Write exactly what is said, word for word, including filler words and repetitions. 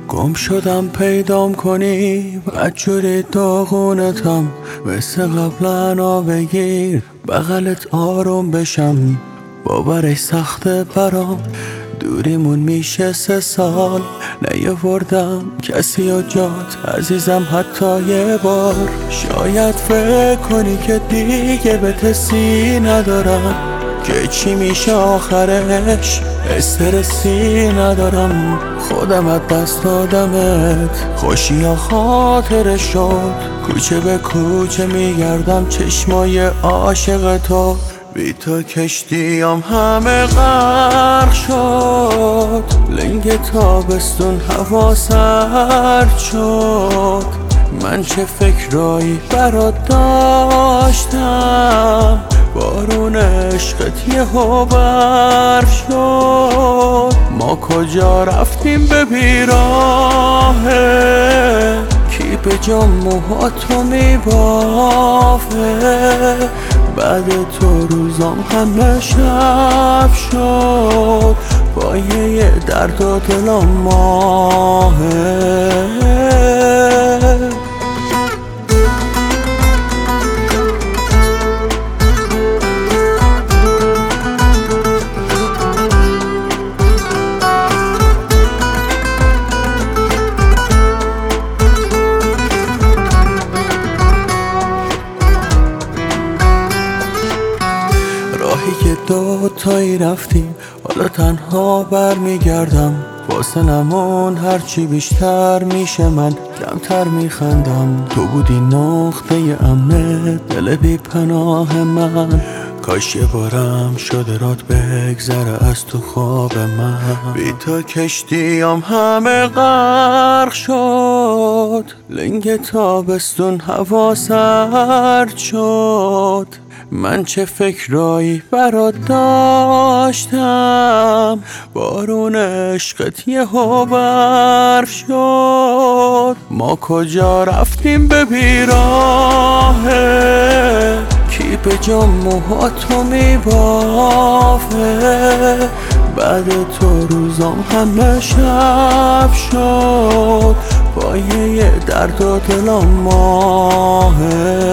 گم شدم پیدام کنی بدجوری داغونتم، مثل قبلا بگیر بغلت آروم بشم. باورش سخته برام دوریمون میشه سه سال، نیاوردم کسی و جات عزیزم حتی یه بار. شاید فکر کنی که دیگه به تسی ندارم، که چی میشه آخرش استرسی ندارم. خودم از دست دادمت، خوشی یا خاطره شد، کوچه به کوچه میگردم چشمای عاشق تو. بی تو کشتیم همه غرق شد، لنگ تابستون هوا سرد شد. من چه فکرایی برات داشتم، بارون عشقت یهو برف شد. ما کجا رفتیم به بیراهه، کی به جام موهاتو میبافه. بعد تو روزام همه شب شد، پایه درد و دلم ماهه. راهی که دو تایی رفتیم حالا تنها برمیگردم. واسه نمون هرچی بیشتر میشه من کمتر میخندم. تو بودی نقطه امن دل بی پناه من، کاش یه بارم شده رات بگذره از تو خواب من. بی تو کشتیم همه غرق شد، لنگ تابستون هوا سرد شد. من چه فکرایی برات داشتم، بارون عشقت یهو برف شد. ما کجا رفتیم به بیراهه، کی به جام موهاتو میبافه. بعد تو روزام همه شب شد، پایه درد و دلم ماهه.